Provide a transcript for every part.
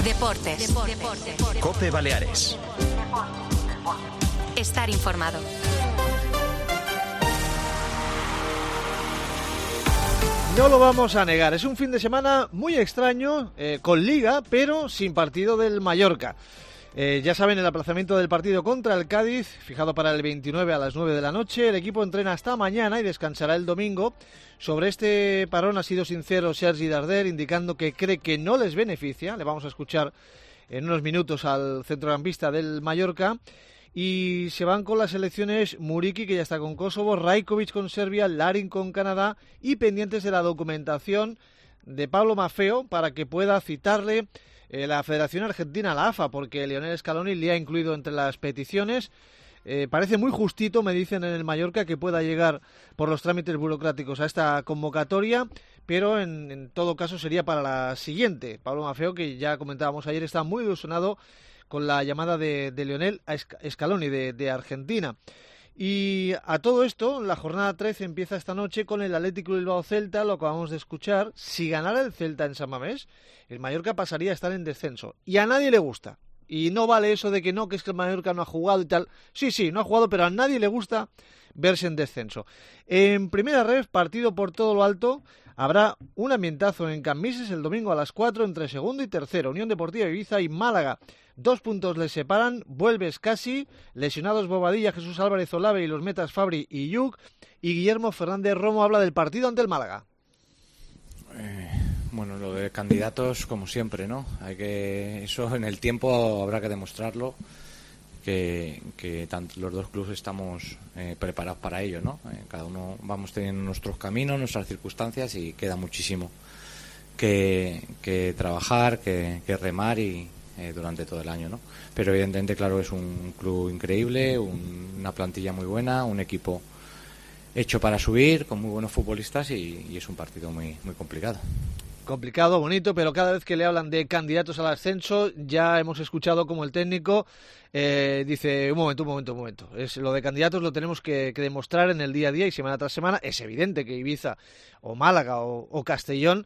Deportes. COPE Baleares. Estar informado. No lo vamos a negar, es un fin de semana muy extraño, con Liga, pero sin partido del Mallorca. Ya saben, el aplazamiento del partido contra el Cádiz, fijado para el 29 a las 9 de la noche. El equipo entrena hasta mañana y descansará el domingo. Sobre este parón ha sido sincero Sergi Darder, indicando que cree que no les beneficia. Le vamos a escuchar en unos minutos al centrocampista del Mallorca. Y se van con las selecciones Muriqi, que ya está con Kosovo, Rajkovic con Serbia, Larin con Canadá, y pendientes de la documentación de Pablo Maffeo para que pueda citarle la Federación Argentina, la AFA, porque Lionel Scaloni le ha incluido entre las peticiones. Parece muy justito, me dicen en el Mallorca, que pueda llegar por los trámites burocráticos a esta convocatoria, pero en todo caso sería para la siguiente. Pablo Maffeo, que ya comentábamos ayer, está muy ilusionado con la llamada de Lionel Scaloni de Argentina. Y a todo esto, la jornada 13 empieza esta noche con el Athletic Bilbao Celta, lo acabamos de escuchar. Si ganara el Celta en San Mamés, el Mallorca pasaría a estar en descenso. Y a nadie le gusta. Y no vale eso de que no, que es que el Mallorca no ha jugado y tal. Sí, no ha jugado, pero a nadie le gusta verse en descenso. En primera ref, partido por todo lo alto. Habrá un ambientazo en Cambises el domingo a las 4 entre segundo y tercero. Unión Deportiva Ibiza y Málaga. 2 puntos les separan. Vuelve Scassi, lesionados Bobadilla, Jesús Álvarez Olave y los metas Fabri y Yuk. Y Guillermo Fernández Romo habla del partido ante el Málaga. Bueno, lo de candidatos, como siempre, ¿no? Eso en el tiempo habrá que demostrarlo. Que tanto los dos clubes estamos preparados para ello, ¿no? Cada uno vamos teniendo nuestros caminos, nuestras circunstancias, y queda muchísimo que trabajar, que remar y durante todo el año, ¿no? Pero evidentemente, claro, es un club increíble, una plantilla muy buena, un equipo hecho para subir, con muy buenos futbolistas, y es un partido muy, muy complicado. Complicado, bonito, pero cada vez que le hablan de candidatos al ascenso, ya hemos escuchado como el técnico dice, un momento. Lo de candidatos lo tenemos que demostrar en el día a día y semana tras semana. Es evidente que Ibiza o Málaga o Castellón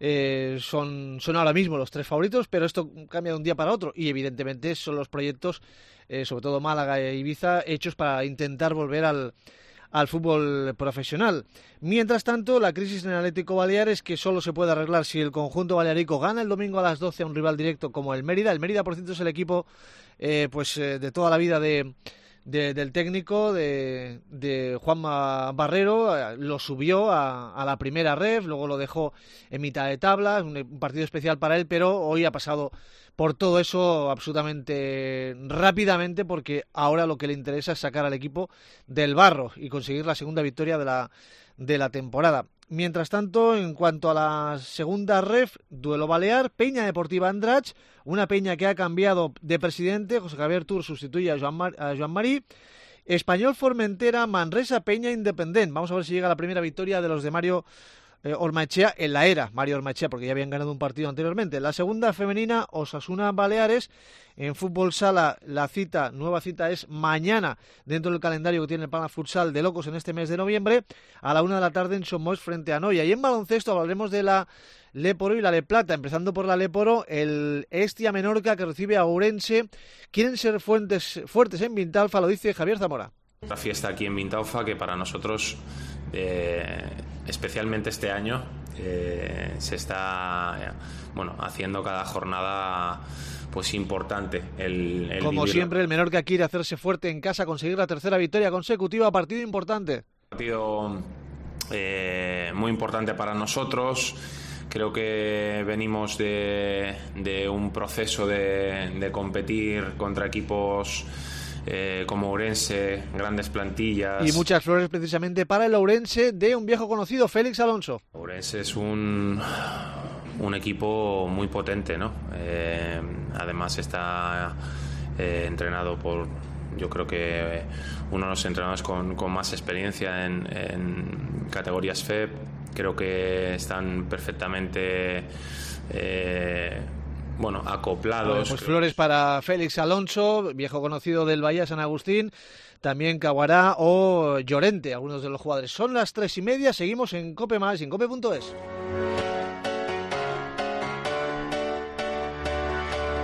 son ahora mismo los tres favoritos, pero esto cambia de un día para otro y evidentemente son los proyectos, sobre todo Málaga e Ibiza, hechos para intentar volver al fútbol profesional. Mientras tanto, la crisis en el Atlético Baleares, que solo se puede arreglar si el conjunto balearico gana el domingo a las 12 a un rival directo como el Mérida. El Mérida, por cierto, es el equipo de toda la vida del técnico, de Juanma Barrero. Lo subió a la primera ref, luego lo dejó en mitad de tabla, un partido especial para él, pero hoy ha pasado por todo eso absolutamente rápidamente, porque ahora lo que le interesa es sacar al equipo del barro y conseguir la segunda victoria de la temporada. Mientras tanto, en cuanto a la segunda ref, duelo balear, Peña Deportiva Andratx, una Peña que ha cambiado de presidente. José Javier Tur sustituye a Joan Marí. Español Formentera, Manresa, Peña Independent. Vamos a ver si llega la primera victoria de los de Mario Ormaechea en la era Mario Ormaechea, porque ya habían ganado un partido anteriormente. La segunda femenina, Osasuna Baleares. En fútbol sala, la nueva cita es mañana, dentro del calendario que tiene el Palma Futsal de Locos en este mes de noviembre, a la 1 de la tarde en Somos frente a Noia. Y en baloncesto hablaremos de la Leporo y la Leplata. Empezando por la Leporo, el Estia Menorca, que recibe a Ourense. Quieren ser fuertes en Vintalfa, lo dice Javier Zamora. La fiesta aquí en Vintalfa, que para nosotros, especialmente este año, se está haciendo cada jornada pues importante. El Como siempre, el Menorca quiere hacerse fuerte en casa, conseguir la tercera victoria consecutiva, partido importante. Partido muy importante para nosotros. Creo que venimos de un proceso de competir contra equipos como Ourense, grandes plantillas. Y muchas flores precisamente para el Ourense de un viejo conocido, Félix Alonso. Ourense es un equipo muy potente, ¿no? Además está entrenado por, yo creo que uno de los entrenadores con más experiencia en categorías FEP. Creo que están perfectamente acoplados. Pues flores para Félix Alonso, viejo conocido del Bahía San Agustín, también Caguará o Llorente, algunos de los jugadores. Son las 3:30, seguimos en COPE Más y en COPE.es.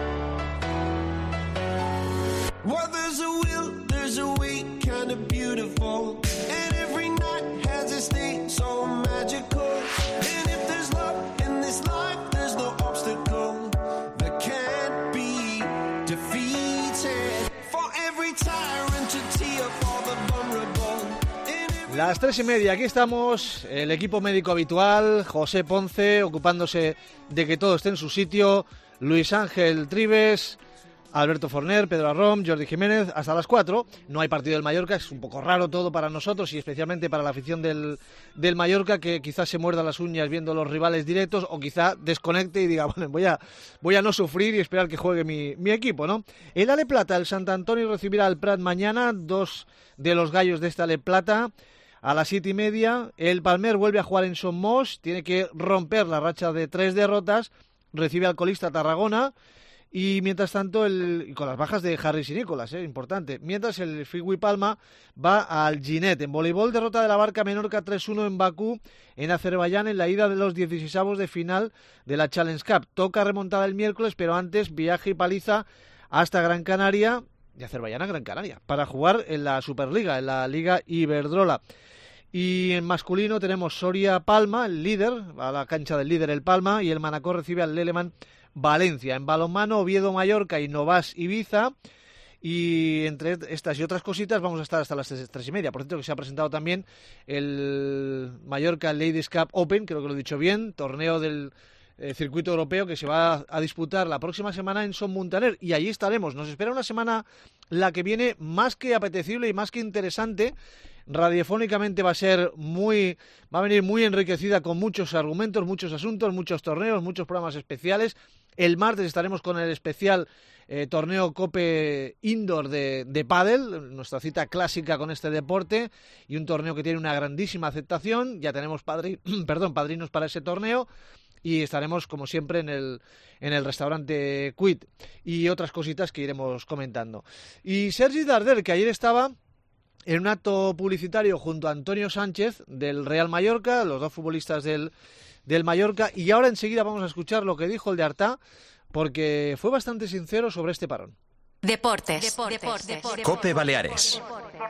look beautiful, and every night has its day so magical. And if there's love in this life, there's no obstacle that can't be defeated. For every tyrant to tear for the vulnerable. Las 3:30, aquí estamos, el equipo médico habitual, José Ponce, ocupándose de que todo esté en su sitio, Luis Ángel Trives, Alberto Forner, Pedro Arrom, Jordi Jiménez, hasta las 4. No hay partido del Mallorca, es un poco raro todo para nosotros y especialmente para la afición del Mallorca, que quizás se muerda las uñas viendo los rivales directos o quizá desconecte y diga, bueno, voy a no sufrir y esperar que juegue mi equipo, ¿no? El Ale Plata, el Sant Antonio recibirá al Prat mañana, 2 de los gallos de este Ale Plata. A las 7:30, el Palmer vuelve a jugar en Somos, tiene que romper la racha de 3 derrotas, recibe al colista Tarragona. Y mientras tanto, y con las bajas de Harris y Nicolás, importante. Mientras el Figui Palma va al Ginet. En voleibol, derrota de la Barca Menorca 3-1 en Bakú, en Azerbaiyán, en la ida de los 16avos de final de la Challenge Cup. Toca remontada el miércoles, pero antes viaje y paliza hasta Gran Canaria, de Azerbaiyán a Gran Canaria, para jugar en la Superliga, en la Liga Iberdrola. Y en masculino tenemos Soria Palma, el líder, a la cancha del líder el Palma, y el Manacor recibe al Leleman Valencia. En balonmano, Oviedo Mallorca y Novas Ibiza. Y entre estas y otras cositas vamos a estar hasta las 3:30. Por cierto, que se ha presentado también el Mallorca Ladies Cup Open, creo que lo he dicho bien, torneo del circuito europeo que se va a disputar la próxima semana en Son Muntaner, y allí estaremos. Nos espera una semana la que viene más que apetecible y más que interesante. Radiofónicamente va a venir muy enriquecida con muchos argumentos, muchos asuntos, muchos torneos, muchos programas especiales. El martes estaremos con el especial torneo Cope Indoor de pádel, nuestra cita clásica con este deporte, y un torneo que tiene una grandísima aceptación. Ya tenemos padrinos para ese torneo, y estaremos como siempre en el restaurante Quid y otras cositas que iremos comentando. Y Sergi Darder, que ayer estaba en un acto publicitario junto a Antonio Sánchez del Real Mallorca, los dos futbolistas del Mallorca, y ahora enseguida vamos a escuchar lo que dijo el de Artá, porque fue bastante sincero sobre este parón. Deportes. COPE Baleares.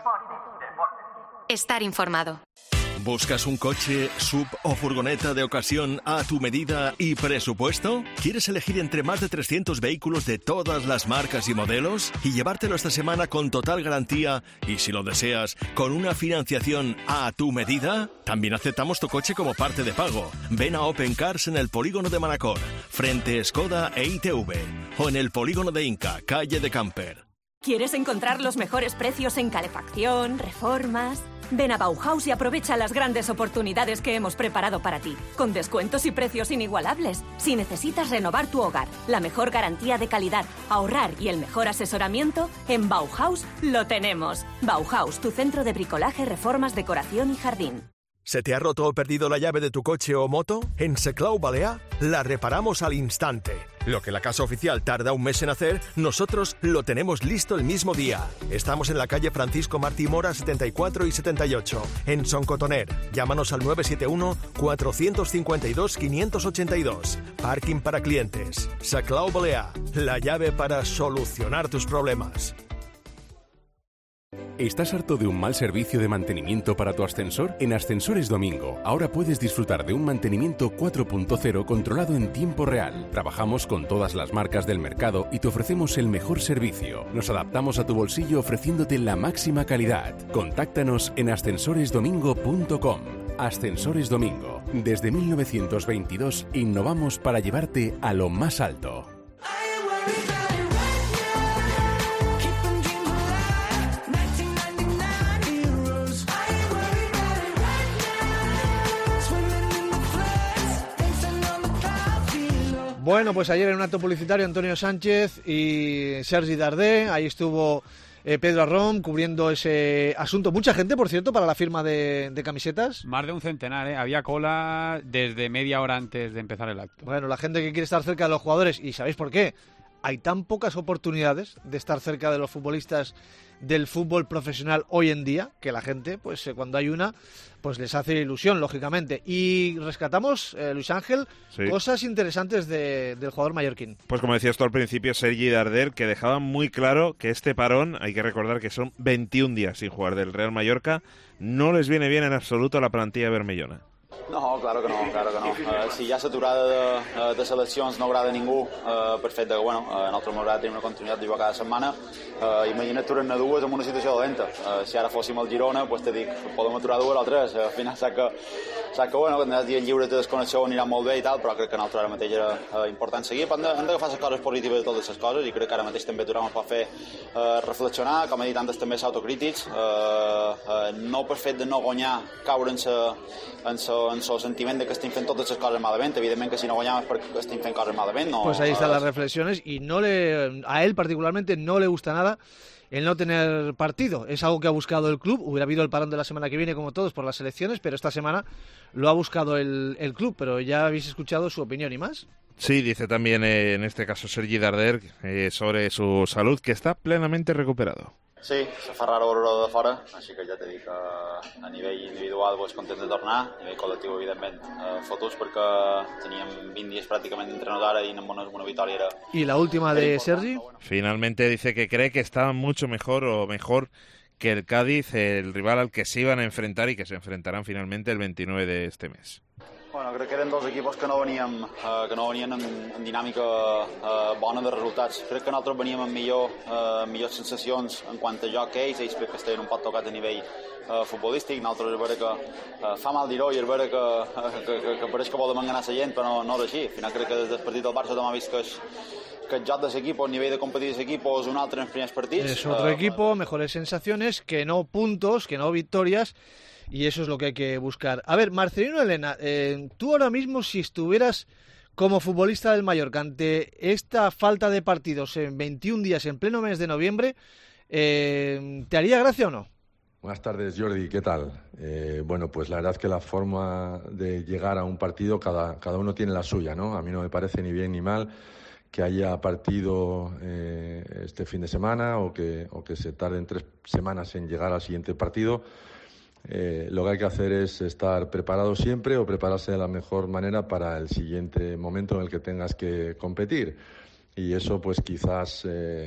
Estar informado. ¿Buscas un coche, sub o furgoneta de ocasión a tu medida y presupuesto? ¿Quieres elegir entre más de 300 vehículos de todas las marcas y modelos y llevártelo esta semana con total garantía y, si lo deseas, con una financiación a tu medida? También aceptamos tu coche como parte de pago. Ven a Open Cars en el polígono de Manacor, frente Skoda e ITV, o en el polígono de Inca, calle de Camper. ¿Quieres encontrar los mejores precios en calefacción, reformas? Ven a Bauhaus y aprovecha las grandes oportunidades que hemos preparado para ti, con descuentos y precios inigualables. Si necesitas renovar tu hogar, la mejor garantía de calidad, ahorrar y el mejor asesoramiento, en Bauhaus lo tenemos. Bauhaus, tu centro de bricolaje, reformas, decoración y jardín. ¿Se te ha roto o perdido la llave de tu coche o moto? En Seclau Balear la reparamos al instante. Lo que la casa oficial tarda un mes en hacer, nosotros lo tenemos listo el mismo día. Estamos en la calle Francisco Martí Mora 74 y 78, en Son Cotoner. Llámanos al 971 452 582. Parking para clientes. Seclau Balear, la llave para solucionar tus problemas. ¿Estás harto de un mal servicio de mantenimiento para tu ascensor? En Ascensores Domingo, ahora puedes disfrutar de un mantenimiento 4.0 controlado en tiempo real. Trabajamos con todas las marcas del mercado y te ofrecemos el mejor servicio. Nos adaptamos a tu bolsillo ofreciéndote la máxima calidad. Contáctanos en ascensoresdomingo.com. Ascensores Domingo. Desde 1922 innovamos para llevarte a lo más alto. Bueno, pues ayer en un acto publicitario Antonio Sánchez y Sergi Dardé, ahí estuvo Pedro Arrom cubriendo ese asunto. Mucha gente, por cierto, para la firma de camisetas. Más de un centenar, ¿eh? Había cola desde media hora antes de empezar el acto. Bueno, la gente que quiere estar cerca de los jugadores, ¿y sabéis por qué? hay tan pocas oportunidades de estar cerca de los futbolistas del fútbol profesional hoy en día, que la gente, pues cuando hay una, pues les hace ilusión, lógicamente. Y rescatamos, Luis Ángel, cosas interesantes del jugador mallorquín. Pues como decías tú al principio, Sergi Darder, que dejaba muy claro que este parón, hay que recordar que son 21 días sin jugar del Real Mallorca, no les viene bien en absoluto a la plantilla bermellona. No, claro que no. Si ja l'aturada de seleccions no agrada a ningú, per fet que, nosaltres m'agrada tenir una continuïtat de jugar cada setmana, imagina't aturar-ne dues en una situació dolenta. Si ara fóssim al Girona, pues te dic, podem aturar dues o tres. Al final saps que quan tindràs dies lliures de desconnexió anirà molt bé i tal, però crec que nosaltres ara mateix era important seguir. Hem d'agafar les coses positives de totes les coses i crec que ara mateix també aturar ens pot fer reflexionar, com he dit antes també ser autocrítics, no per fet de no guanyar, caure en el sentiment de que estem fent totes les coses malament. Evidentment que si no guanyamos perquè estem fent coses malament, no. Pues ahí están las reflexiones y a él particularmente no le gusta nada el no tener partido. Es algo que ha buscado el club. Hubiera habido el parón de la semana que viene como todos por las elecciones, pero esta semana lo ha buscado el club. Pero ya habéis escuchado su opinión y más. Sí, dice también en este caso Sergi Darder sobre su salud, que está plenamente recuperado. Sí, se fa raro veure-ho de fora, així que ja t'he dit que a nivell individual content de tornar, a nivell col·lectiu evidentment fotos perquè teníem 20 dies pràcticament d'entrenador ara i amb una victòria era... ¿Y la última de Sergi? Finalmente dice que cree que está mucho mejor que el Cádiz, el rival al que se iban a enfrentar y que se enfrentarán finalmente el 29 de este mes. Bueno, crec que eren dos equipos que no venien en dinàmica bona de resultats. Crec que nosaltres veníem amb millors sensacions en quant a joc que ells crec que estaven un poc tocats a nivell futbolístic. Nosaltres és vera que fa mal dir-ho i és vera que pareix que volem enganar la gent, però no és així. Al final crec que des del partit del Barça tothom ha vist que el joc de l'equip, el nivell de competir de l'equip és un altre en els primers partits. Es otro equipo, mejores sensaciones, que no puntos, que no victorias. Y eso es lo que hay que buscar. A ver, Marcelino Elena, tú ahora mismo, si estuvieras como futbolista del Mallorca ante esta falta de partidos en 21 días en pleno mes de noviembre, ¿te haría gracia o no? Buenas tardes, Jordi, ¿qué tal? Bueno, pues la verdad es que la forma de llegar a un partido, cada uno tiene la suya, ¿no? A mí no me parece ni bien ni mal que haya partido este fin de semana o que se tarden 3 semanas en llegar al siguiente partido. Lo que hay que hacer es estar preparado siempre o prepararse de la mejor manera para el siguiente momento en el que tengas que competir. Y eso pues quizás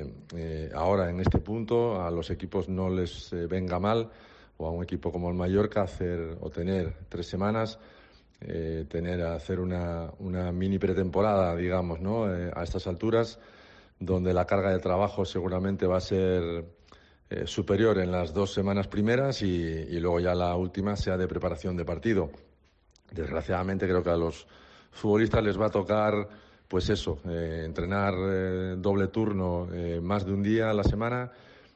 ahora en este punto a los equipos no les venga mal, o a un equipo como el Mallorca tener 3 semanas, hacer una mini pretemporada, digamos, ¿no? A estas alturas, donde la carga de trabajo seguramente va a ser superior en las 2 semanas primeras y luego ya la última sea de preparación de partido. Desgraciadamente creo que a los futbolistas les va a tocar pues eso, entrenar doble turno más de un día a la semana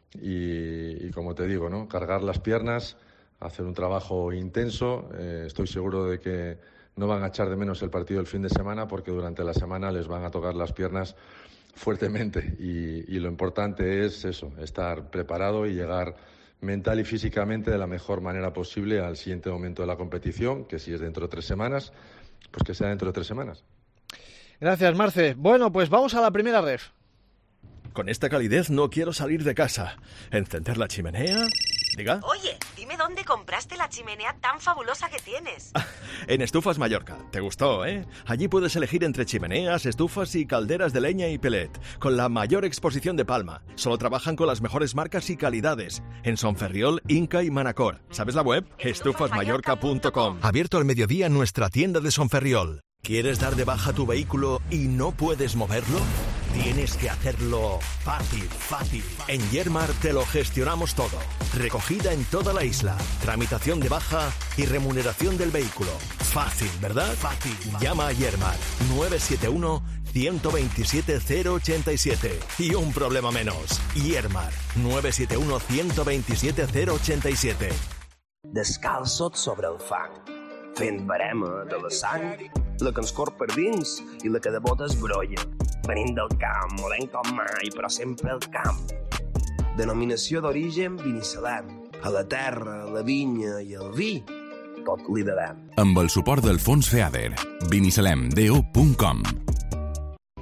y como te digo, ¿no? Cargar las piernas, hacer un trabajo intenso. Estoy seguro de que no van a echar de menos el partido del fin de semana porque durante la semana les van a tocar las piernas fuertemente y lo importante es eso, estar preparado y llegar mental y físicamente de la mejor manera posible al siguiente momento de la competición, que si es dentro de 3 semanas, pues que sea dentro de 3 semanas. Gracias, Marce. Bueno, pues vamos a la primera ref. Con esta calidez no quiero salir de casa. ¿Encender la chimenea? Diga. Oye, dime dónde compraste la chimenea tan fabulosa que tienes. En Estufas Mallorca. Te gustó, ¿eh? Allí puedes elegir entre chimeneas, estufas y calderas de leña y pellet, con la mayor exposición de Palma. Solo trabajan con las mejores marcas y calidades. En Sonferriol, Inca y Manacor. ¿Sabes la web? estufasmallorca.com. Abierto al mediodía en nuestra tienda de Sonferriol. ¿Quieres dar de baja tu vehículo y no puedes moverlo? Tienes que hacerlo fácil. En Yermar te lo gestionamos todo. Recogida en toda la isla, tramitación de baja y remuneración del vehículo. Fácil, ¿verdad? Fácil. Llama a Yermar 971 127 087 y un problema menos. Yermar 971 127 087. Descalça't sobre el fang, fent barema de la sang, la que ens corre per dins i la que de bota es brolla. Venim del camp, modem com mai, però sempre al camp. Denominació d'origen Binissalem. A la terra, la vinya i el vi, tot li devem. Amb el suport del Fons FEADER. Binissalemdo.com.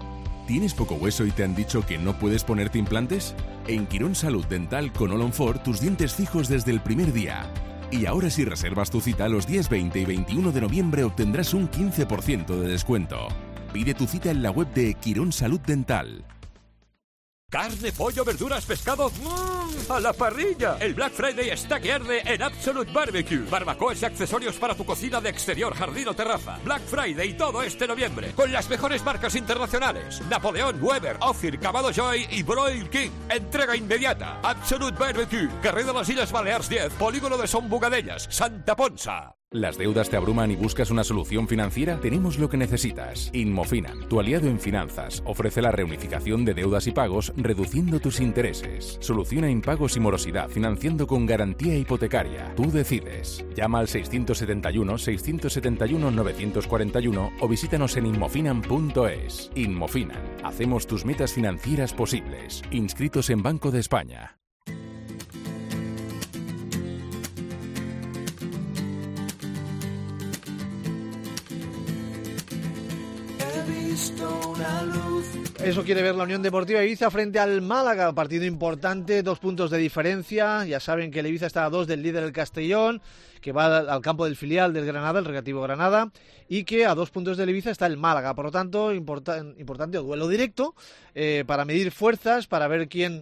¿Tienes poco hueso y te han dicho que no puedes ponerte implantes? En Quirón Salud Dental con All on 4 tus dientes fijos desde el primer día. Y ahora si reservas tu cita los días 20 y 21 de noviembre obtendrás un 15% de descuento. Pide tu cita en la web de Quirón Salud Dental. Carne, pollo, verduras, pescado, ¡a la parrilla! El Black Friday está que arde en Absolute Barbecue. Barbacoas y accesorios para tu cocina de exterior, jardín o terraza. Black Friday todo este noviembre, con las mejores marcas internacionales. Napoleón, Weber, Ophir, Camado Joy y Broil King. Entrega inmediata. Absolute Barbecue, Carrer de las Islas Balears 10, Polígono de Son Bugadellas, Santa Ponsa. ¿Las deudas te abruman y buscas una solución financiera? Tenemos lo que necesitas. Inmofinan, tu aliado en finanzas, ofrece la reunificación de deudas y pagos reduciendo tus intereses. Soluciona impagos y morosidad financiando con garantía hipotecaria. Tú decides. Llama al 671-671-941 o visítanos en inmofinan.es. Inmofinan. Hacemos tus metas financieras posibles. Inscritos en Banco de España. Eso quiere ver la Unión Deportiva Ibiza frente al Málaga, partido importante, 2 puntos de diferencia. Ya saben que el Ibiza está a 2 del líder del Castellón, que va al campo del filial del Granada, el Recreativo Granada, y que a 2 puntos del Ibiza está el Málaga. Por lo tanto, importante duelo directo para medir fuerzas, para ver quién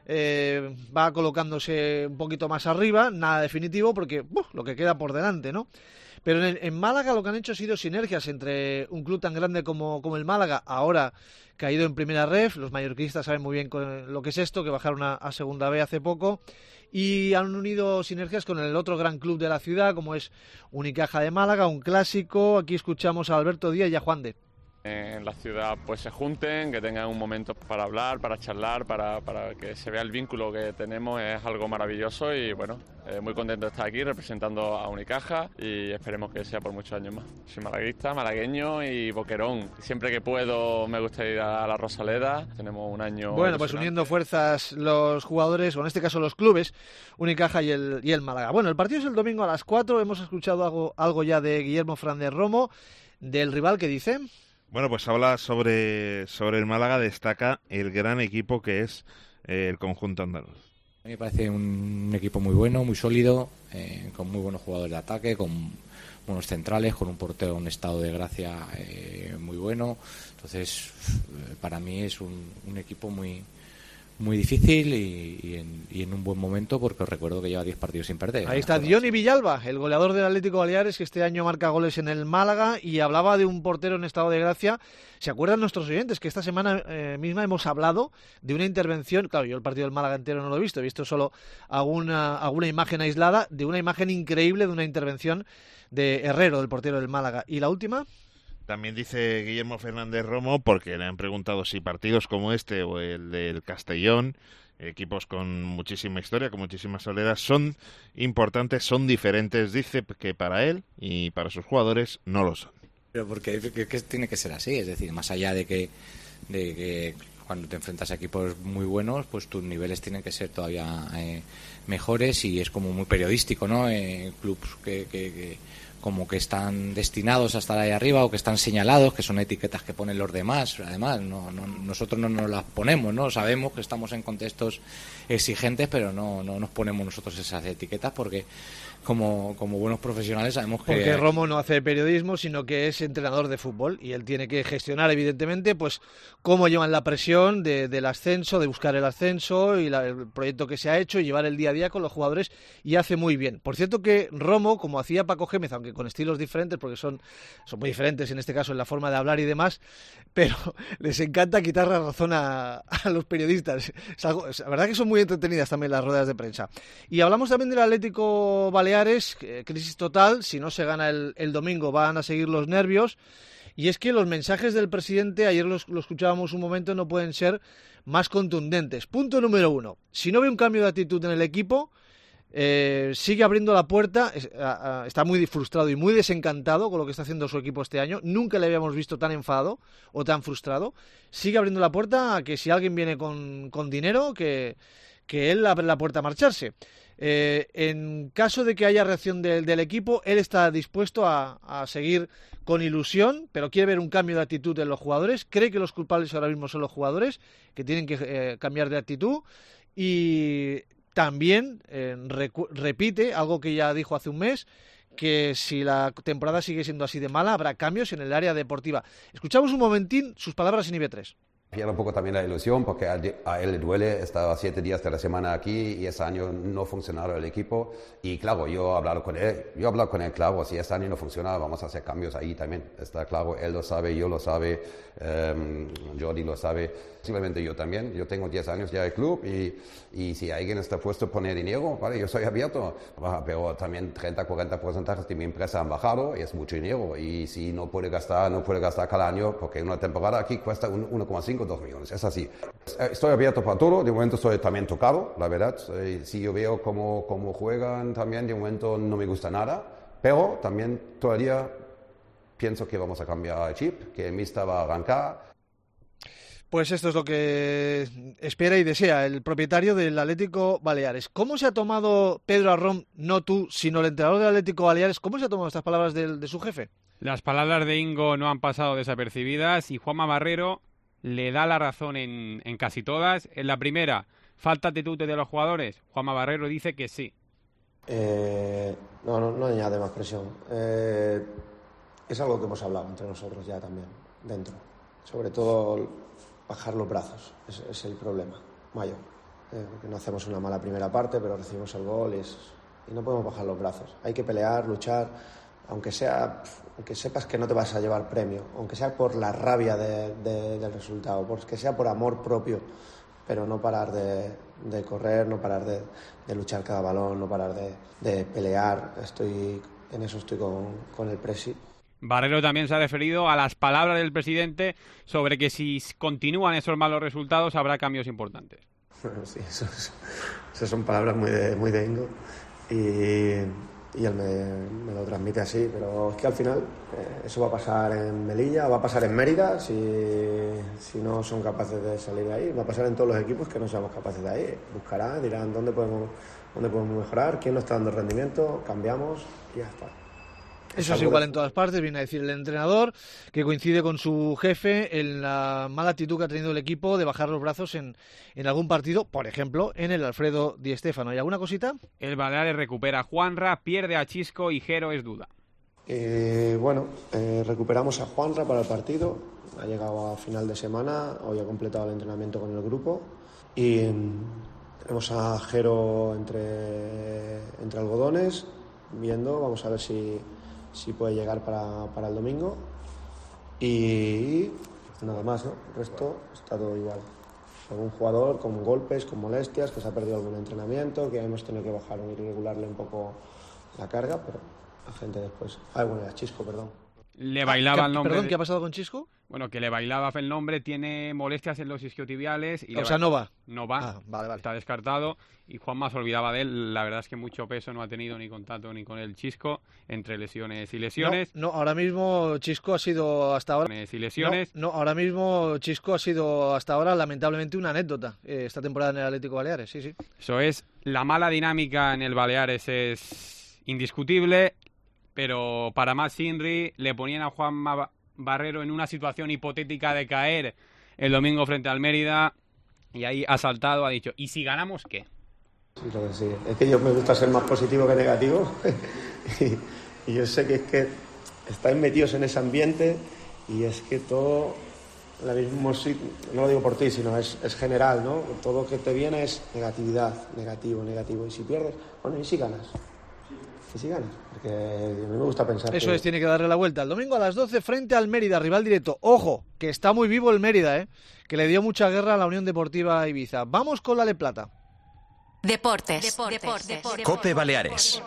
va colocándose un poquito más arriba. Nada definitivo porque lo que queda por delante, ¿no? Pero en Málaga lo que han hecho ha sido sinergias entre un club tan grande como el Málaga, ahora caído en primera ref. Los mallorquistas saben muy bien lo que es esto, que bajaron a segunda B hace poco, y han unido sinergias con el otro gran club de la ciudad, como es Unicaja de Málaga, un clásico. Aquí escuchamos a Alberto Díaz y a Juan de. En la ciudad pues se junten, que tengan un momento para hablar, para charlar, para que se vea el vínculo que tenemos. Es algo maravilloso y bueno, muy contento de estar aquí representando a Unicaja y esperemos que sea por muchos años más. Soy malaguista, malagueño y boquerón. Siempre que puedo me gusta ir a la Rosaleda. Tenemos un año... Bueno, pues uniendo fuerzas los jugadores, o en este caso los clubes, Unicaja y el Málaga. Bueno, el partido es el domingo a las 4. Hemos escuchado algo ya de Guillermo Fernández Romo, del rival, que dice... Bueno, pues habla sobre el Málaga, destaca el gran equipo que es el conjunto andaluz. A mí me parece un equipo muy bueno, muy sólido, con muy buenos jugadores de ataque, con buenos centrales, con un portero en estado de gracia muy bueno. Entonces, para mí es un equipo muy difícil y en un buen momento, porque os recuerdo que lleva 10 partidos sin perder. Ahí está Diony Villalba, el goleador del Atlético Baleares, que este año marca goles en el Málaga, y hablaba de un portero en estado de gracia. ¿Se acuerdan nuestros oyentes que esta semana misma hemos hablado de una intervención? Claro, yo el partido del Málaga entero no lo he visto solo alguna imagen aislada, de una imagen increíble de una intervención de Herrero, del portero del Málaga. ¿Y la última? También dice Guillermo Fernández Romo, porque le han preguntado si partidos como este o el del Castellón, equipos con muchísima historia, con muchísima soledad, son importantes, son diferentes. Dice que para él y para sus jugadores no lo son. Pero porque tiene que ser así, es decir, más allá de que cuando te enfrentas a equipos muy buenos, pues tus niveles tienen que ser todavía mejores, y es como muy periodístico, ¿no? Clubs que como que están destinados a estar ahí arriba, o que están señalados, que son etiquetas que ponen los demás. Además, nosotros no nos las ponemos, ¿no? Sabemos que estamos en contextos exigentes, pero no nos ponemos nosotros esas etiquetas, porque como buenos profesionales sabemos que... Porque Romo no hace periodismo, sino que es entrenador de fútbol, y él tiene que gestionar, evidentemente, pues cómo llevan la presión del ascenso, de buscar el ascenso y el proyecto que se ha hecho, y llevar el día a día con los jugadores, y hace muy bien. Por cierto que Romo, como hacía Paco Gémez, aunque con estilos diferentes, porque son muy diferentes en este caso en la forma de hablar y demás, pero les encanta quitar la razón a los periodistas. La verdad que son muy entretenidas también las ruedas de prensa. Y hablamos también del Atlético Baleares, crisis total. Si no se gana el domingo van a seguir los nervios, y es que los mensajes del presidente, ayer lo escuchábamos un momento, no pueden ser más contundentes. Punto número 1, si no ve un cambio de actitud en el equipo, sigue abriendo la puerta. Está muy frustrado y muy desencantado con lo que está haciendo su equipo este año. Nunca le habíamos visto tan enfadado o tan frustrado. Sigue abriendo la puerta a que si alguien viene con dinero, que él abre la puerta a marcharse. En caso de que haya reacción del equipo, él está dispuesto a seguir con ilusión, pero quiere ver un cambio de actitud en los jugadores. Cree que los culpables ahora mismo son los jugadores, que tienen que cambiar de actitud. Y también repite algo que ya dijo hace un mes, que si la temporada sigue siendo así de mala, habrá cambios en el área deportiva. Escuchamos un momentín sus palabras en IB3. Pierde un poco también la ilusión porque a él le duele, estaba 7 días de la semana aquí y ese año no funcionaba el equipo y claro, yo he hablado con él, claro, si este año no funciona vamos a hacer cambios ahí también, está claro, él lo sabe, yo lo sabe, Jordi lo sabe, simplemente yo también, yo tengo 10 años ya de club y si alguien está puesto a poner dinero, vale, yo soy abierto, pero también 30-40% de mi empresa han bajado y es mucho dinero y si no puede gastar cada año porque una temporada aquí cuesta 1,5 2 millones, es así. Estoy abierto para todo, de momento estoy también tocado, la verdad. Si yo veo cómo juegan también, de momento no me gusta nada, pero también todavía pienso que vamos a cambiar el chip, que el Mista va a arrancar. Pues esto es lo que espera y desea el propietario del Atlético Baleares. ¿Cómo se ha tomado Pedro Arrón, no tú, sino el entrenador del Atlético Baleares, cómo se ha tomado estas palabras de su jefe? Las palabras de Ingo no han pasado desapercibidas y Juanma Barrero le da la razón en casi todas. En la primera, ¿falta actitud de los jugadores? Juanma Barrero dice que sí. No añade más presión. Es algo que hemos hablado entre nosotros ya también, dentro. Sobre todo bajar los brazos, es el problema mayor. Porque no hacemos una mala primera parte, pero recibimos el gol y no podemos bajar los brazos. Hay que pelear, luchar. Aunque sepas que no te vas a llevar premio, aunque sea por la rabia del resultado, porque sea por amor propio, pero no parar de correr, no parar de luchar cada balón, no parar de pelear. En eso estoy con el presi. Barrero también se ha referido a las palabras del presidente sobre que si continúan esos malos resultados habrá cambios importantes. Sí, esas son palabras muy de Ingo y él me lo transmite así, pero es que al final eso va a pasar en Melilla, va a pasar en Mérida, si no son capaces de salir de ahí, va a pasar en todos los equipos que no seamos capaces de ahí. Buscarán, dirán dónde podemos mejorar, quién no está dando rendimiento, cambiamos y ya está. Eso es igual en todas partes, viene a decir el entrenador, que coincide con su jefe en la mala actitud que ha tenido el equipo de bajar los brazos en algún partido, por ejemplo, en el Alfredo Di Stéfano. ¿Hay alguna cosita? El Baleares recupera a Juanra, pierde a Chisco y Jero es duda. Recuperamos a Juanra para el partido, ha llegado a final de semana, hoy ha completado el entrenamiento con el grupo y tenemos a Jero entre algodones, vamos a ver si puede llegar para el domingo y nada más, ¿no? El resto está todo igual. Algún jugador con golpes, con molestias, que se ha perdido algún entrenamiento, que hemos tenido que bajar y regularle un poco la carga, pero la gente después... Chisco, perdón. Le bailaba el nombre. ¿Perdón? ¿Qué ha pasado con Chisco? Bueno, que le bailaba el nombre, tiene molestias en los isquiotibiales. Y no va. No va, vale. Está descartado. Y Juanma se olvidaba de él. La verdad es que mucho peso no ha tenido ni contacto ni con el Chisco, entre lesiones y lesiones. No, ahora mismo Chisco ha sido hasta ahora... Y lesiones. Ahora mismo Chisco ha sido hasta ahora lamentablemente una anécdota esta temporada en el Atlético Baleares, sí. Eso es, la mala dinámica en el Baleares es indiscutible, pero para más Inri le ponían a Juanma Barrero en una situación hipotética de caer el domingo frente al Mérida y ahí ha saltado, ha dicho, ¿y si ganamos qué? Sí, lo que sí. Es que yo me gusta ser más positivo que negativo y yo sé que es que estáis metidos en ese ambiente y es que todo, la mismo, no lo digo por ti, sino es general, ¿no? Todo lo que te viene es negatividad, negativo. Y si pierdes, bueno, ¿y si ganas? Porque a mí me gusta pensar Eso es, tiene que darle la vuelta. El domingo a las 12 frente al Mérida, rival directo. Ojo, que está muy vivo el Mérida, que le dio mucha guerra a la Unión Deportiva Ibiza. Vamos con la Le Plata. Deportes. COPE Baleares.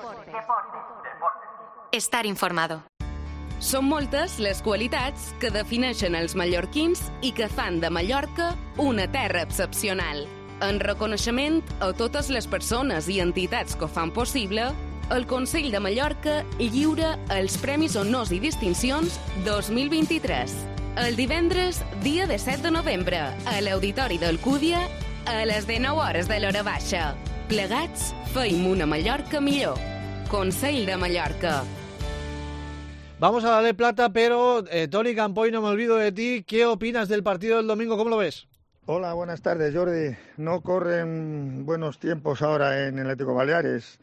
Estar informado. Són moltes les qualitats que defineixen els mallorquins i que fan de Mallorca una terra excepcional. En reconeixement a totes les persones i entitats que ho fan possible, el Consell de Mallorca lliura els Premis Honors i Distincions 2023. El divendres, dia 17 de novembre, a l'Auditori d'Alcúdia, a les 19 hores de l'hora baixa. Plegats, feim una Mallorca millor. Consell de Mallorca. Vamos a la Le Plata, pero Toni Campoy, no me olvido de ti. ¿Qué opinas del partido del domingo? ¿Cómo lo ves? Hola, buenas tardes, Jordi. No corren buenos tiempos ahora en el Atlético Baleares.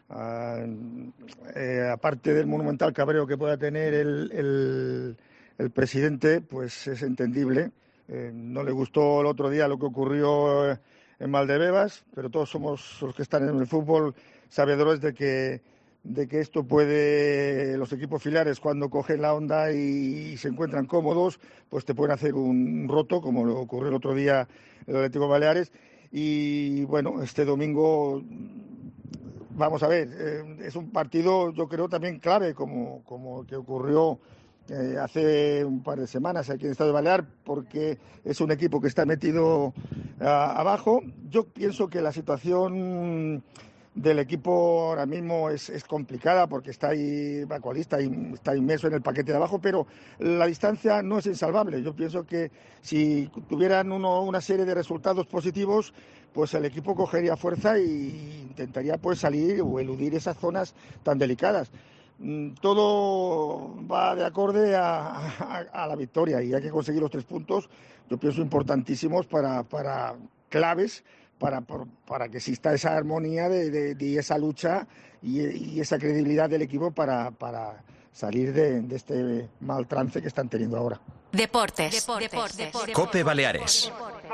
Aparte del monumental cabreo que pueda tener el presidente, pues es entendible. No le gustó el otro día lo que ocurrió en Valdebebas, pero todos somos los que están en el fútbol sabedores de que esto puede, los equipos filiales cuando cogen la onda y se encuentran cómodos, pues te pueden hacer un roto, como lo ocurrió el otro día en el Atlético Baleares. Y bueno, este domingo, vamos a ver, es un partido yo creo también clave, como el que ocurrió hace un par de semanas aquí en el Estadio Balear, porque es un equipo que está metido abajo. Yo pienso que la situación del equipo ahora mismo es complicada porque está ahí vacualista y está inmerso en el paquete de abajo, pero la distancia no es insalvable. Yo pienso que si tuvieran una serie de resultados positivos, pues el equipo cogería fuerza e intentaría pues salir o eludir esas zonas tan delicadas. Todo va de acorde a la victoria y hay que conseguir los 3 puntos, yo pienso importantísimos para claves, para que exista esa armonía de esa lucha y esa credibilidad del equipo para salir de este mal trance que están teniendo ahora. Deportes. COPE Baleares.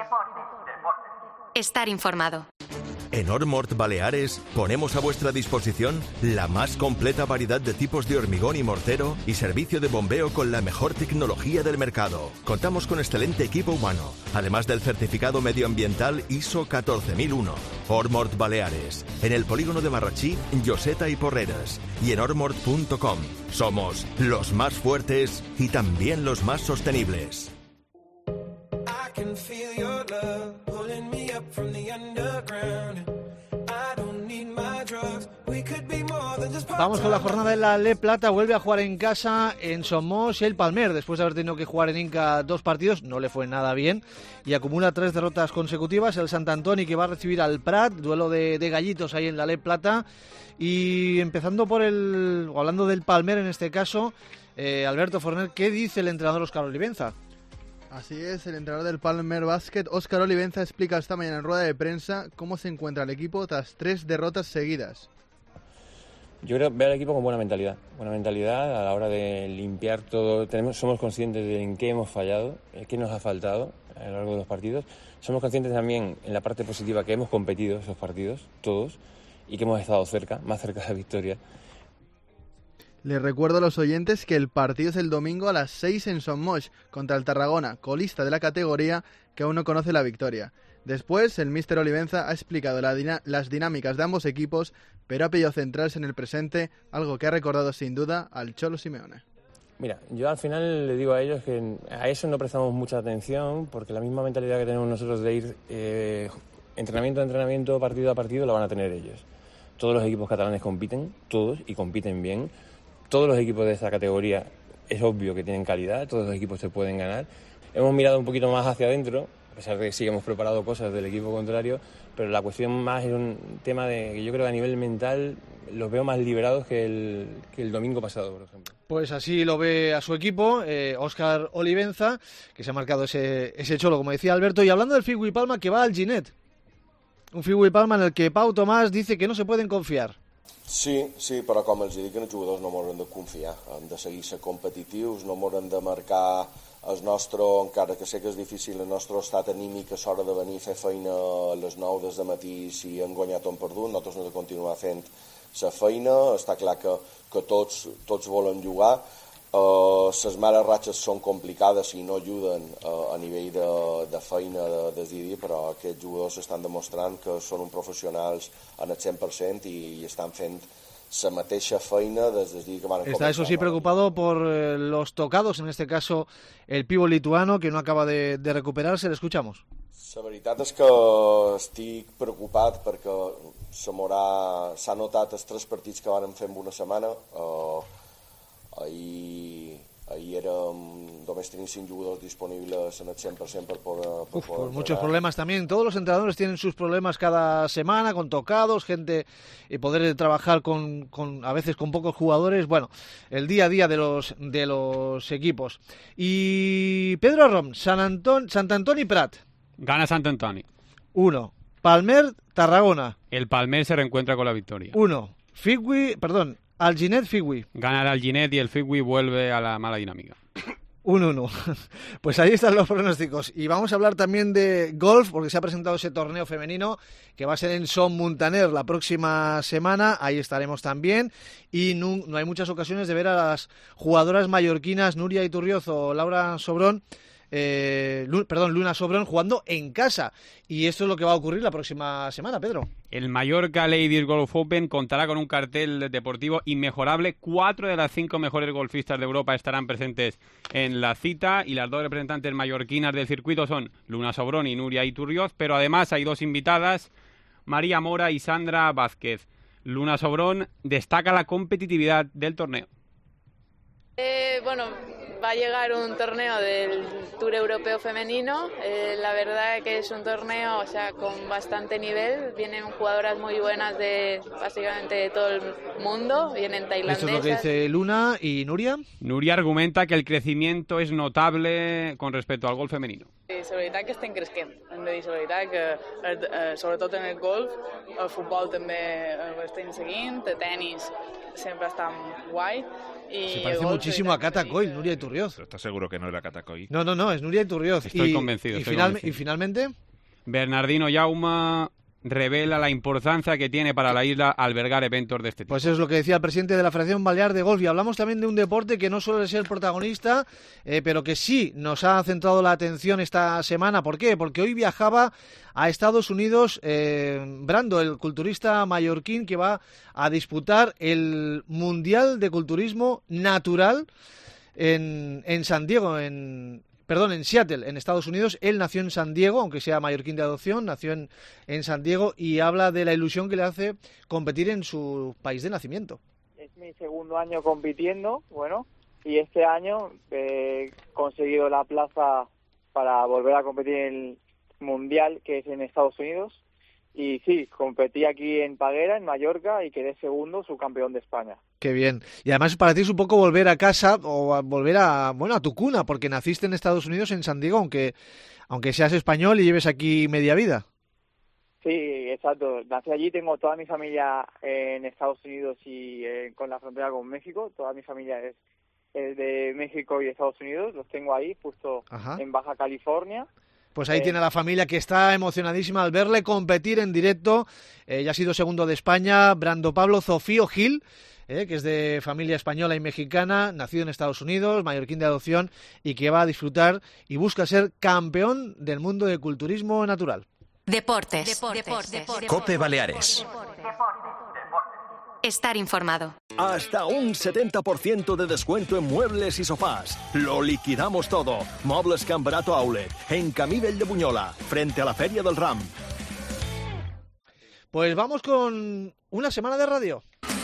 Estar informado. En Ormort Baleares ponemos a vuestra disposición la más completa variedad de tipos de hormigón y mortero y servicio de bombeo con la mejor tecnología del mercado. Contamos con excelente equipo humano, además del certificado medioambiental ISO 14001. Ormort Baleares, en el polígono de Marratxí, Lloseta y Porreres, y en ormort.com. Somos los más fuertes y también los más sostenibles. Vamos con la jornada de la Le Plata. Vuelve a jugar en casa en Somos el Palmer, después de haber tenido que jugar en Inca 2 partidos, no le fue nada bien y acumula 3 derrotas consecutivas. El Sant Antoni, que va a recibir al Prat, duelo de gallitos ahí en la Le Plata. Y empezando hablando del Palmer en este caso, Alberto Forner, ¿qué dice el entrenador Óscar Olivenza? Así es, el entrenador del Palmer Basket, Óscar Olivenza, explica esta mañana en rueda de prensa cómo se encuentra el equipo tras 3 derrotas seguidas. Yo creo que veo al equipo con buena mentalidad a la hora de limpiar todo. Somos conscientes de en qué hemos fallado, qué nos ha faltado a lo largo de los partidos. Somos conscientes también en la parte positiva que hemos competido esos partidos, todos, y que hemos estado más cerca de la victoria. Les recuerdo a los oyentes que el partido es el domingo a las 6 en Son Moix contra el Tarragona, colista de la categoría, que aún no conoce la victoria. Después, el míster Olivenza ha explicado las dinámicas de ambos equipos, pero ha pedido centrarse en el presente, algo que ha recordado sin duda al Cholo Simeone. Mira, yo al final le digo a ellos que a eso no prestamos mucha atención, porque la misma mentalidad que tenemos nosotros de ir entrenamiento a entrenamiento, partido a partido, la van a tener ellos. Todos los equipos catalanes compiten, todos, y compiten bien. Todos los equipos de esta categoría es obvio que tienen calidad, todos los equipos se pueden ganar. Hemos mirado un poquito más hacia adentro, a pesar de que sí hemos preparado cosas del equipo contrario, pero la cuestión más es un tema de que yo creo que a nivel mental los veo más liberados que el domingo pasado, por ejemplo. Pues así lo ve a su equipo, Óscar Olivenza, que se ha marcado ese Cholo, como decía Alberto. Y hablando del Figui Palma, que va al Ginet. Un Figui Palma en el que Pau Tomàs dice que no se pueden confiar. Sí, però com els dic, els jugadors no m'hauran de confiar, hem de seguir ser competitius, no m'hauran de marcar el nostre, encara que sé que és difícil, el nostre estat anímic a l'hora de venir a fer feina a les 9 des de matí si hem guanyat o hem perdut. Nosaltres hem de continuar fent la feina, està clar que tots volen jugar. Les males ratxes són complicades i no ajuden a nivell de feina des dia a dia, però aquests jugadors estan demostrant que són uns professionals en el 100% i estan fent la mateixa feina des del dia que van començar. Está, eso sí, preocupado por los tocados, en este caso el pívot lituano, que no acaba de recuperarse. Le escuchamos. La veritat és que estic preocupat perquè s'ha notat els 3 partits que vàrem fer en una setmana. Ahir érem només tenim 5 jugadors disponibles en el 100% per poder pues muchos problemas también. Todos los entrenadores tienen sus problemas cada semana, con tocados, gente, y poder trabajar con a veces con pocos jugadores. Bueno, el día a día de los equipos. Y Pedro Rom, Sant Antoni Prat. Gana Sant Antoni. 1. Palmer, Tarragona. El Palmer se reencuentra con la victoria. 1. Alginet, Figui. Gana el Alginet y el Figui vuelve a la mala dinámica. 1-1. Pues ahí están los pronósticos. Y vamos a hablar también de golf, porque se ha presentado ese torneo femenino que va a ser en Son Muntaner la próxima semana. Ahí estaremos también. Y no hay muchas ocasiones de ver a las jugadoras mallorquinas Núria Iturrioz o Laura Sobrón, Luna Sobrón, jugando en casa. Y esto es lo que va a ocurrir la próxima semana, Pedro. El Mallorca Ladies Golf Open contará con un cartel deportivo inmejorable. 4 de las 5 mejores golfistas de Europa estarán presentes en la cita, y las 2 representantes mallorquinas del circuito son Luna Sobrón y Núria Iturrioz, pero además hay 2 invitadas, María Mora y Sandra Vázquez. Luna Sobrón destaca la competitividad del torneo. Bueno, va a llegar un torneo del Tour Europeo Femenino. La verdad que es un torneo, con bastante nivel. Vienen jugadoras muy buenas de básicamente de todo el mundo. Vienen tailandesas. Esto es lo que dice Luna. ¿Y Núria? Núria argumenta que el crecimiento es notable con respecto al golf femenino. És veritat que estem creixent, hem de dir la veritat que sobretot en el golf, el futbol també l'estem seguint, el tenis sempre està guai. Se parece muchísimo a Cata Coll, Núria Iturrioz. ¿Estás seguro que no era Cata Coll? No, es Núria Iturrioz. Estoy convencido. ¿Y finalmente? Bernardino Jaume revela la importancia que tiene para la isla albergar eventos de este tipo. Pues eso es lo que decía el presidente de la Federación Balear de Golf. Y hablamos también de un deporte que no suele ser protagonista, pero que sí nos ha centrado la atención esta semana. ¿Por qué? Porque hoy viajaba a Estados Unidos Brando, el culturista mallorquín que va a disputar el Mundial de Culturismo Natural en San Diego, en Seattle, en Estados Unidos. Él nació en San Diego, aunque sea mallorquín de adopción, nació en San Diego, y habla de la ilusión que le hace competir en su país de nacimiento. Es mi segundo año compitiendo, y este año he conseguido la plaza para volver a competir en el Mundial, que es en Estados Unidos. Y sí, competí aquí en Paguera, en Mallorca, y quedé segundo, subcampeón de España. Qué bien. Y además para ti es un poco volver a casa o volver a tu cuna, porque naciste en Estados Unidos, en San Diego, aunque seas español y lleves aquí media vida. Sí, exacto. Nací allí, tengo toda mi familia en Estados Unidos y con la frontera con México. Toda mi familia es de México y Estados Unidos. Los tengo ahí, justo en Baja California. Pues ahí tiene a la familia, que está emocionadísima al verle competir en directo. Ya ha sido segundo de España, Brando Pablo Zofío Gil, que es de familia española y mexicana, nacido en Estados Unidos, mallorquín de adopción, y que va a disfrutar y busca ser campeón del mundo del culturismo natural. Deportes. COPE Baleares. Estar informado. Hasta un 70% de descuento en muebles y sofás. Lo liquidamos todo. Mobles Can Barato Outlet, en Camí Vell de Bunyola, frente a la Feria del Ram. Pues vamos con una semana de radio.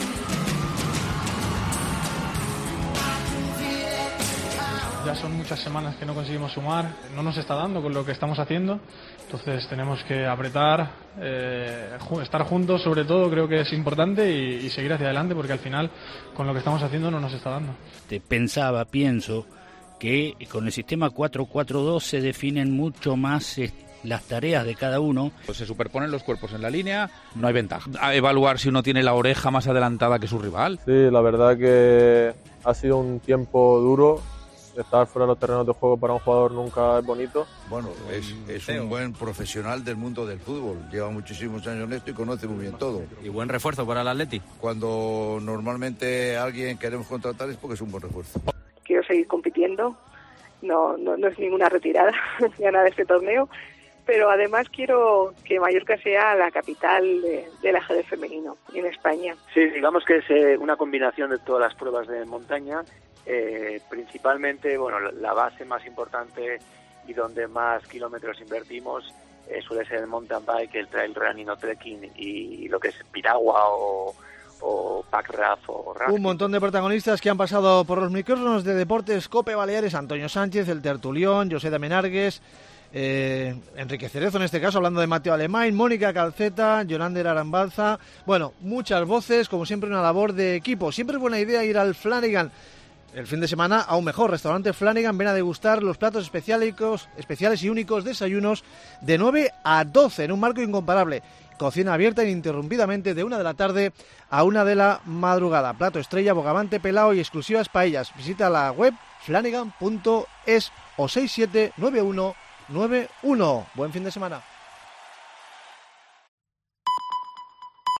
Ya son muchas semanas que no conseguimos sumar, no nos está dando con lo que estamos haciendo, entonces tenemos que apretar, estar juntos sobre todo, creo que es importante, y seguir hacia adelante, porque al final con lo que estamos haciendo no nos está dando. Pienso que con el sistema 4-4-2 se definen mucho más las tareas de cada uno. Pues se superponen los cuerpos en la línea, no hay ventaja. A evaluar si uno tiene la oreja más adelantada que su rival. Sí, la verdad que ha sido un tiempo duro. Estar fuera de los terrenos de juego para un jugador nunca es bonito. Bueno, es un buen profesional del mundo del fútbol. Lleva muchísimos años en esto y conoce muy bien todo. Y buen refuerzo para el Atleti. Cuando normalmente alguien queremos contratar es porque es un buen refuerzo. Quiero seguir compitiendo. No es ninguna retirada ganar este torneo. Pero además quiero que Mallorca sea la capital del ajedrez femenino en España. Sí, digamos que es una combinación de todas las pruebas de montaña. Principalmente, la base más importante y donde más kilómetros invertimos suele ser el mountain bike, el trail running o trekking, y lo que es piragua o o Pac Raf o Raf. Un montón de protagonistas que han pasado por los micrófonos de Deportes Cope Baleares: Antonio Sánchez, el tertulión, José de Menargues, Enrique Cerezo, en este caso, hablando de Mateo Alemán, Mónica Calceta, Yolander Arambalza. Bueno, muchas voces, como siempre, una labor de equipo. Siempre es buena idea ir al Flanagan. El fin de semana, aún mejor, restaurante Flanagan, ven a degustar los platos especiales y únicos desayunos de 9 a 12 en un marco incomparable. Cocina abierta ininterrumpidamente de 1 de la tarde a 1 de la madrugada. Plato estrella, bogavante pelao y exclusivas paellas. Visita la web flanagan.es o 679191. Buen fin de semana.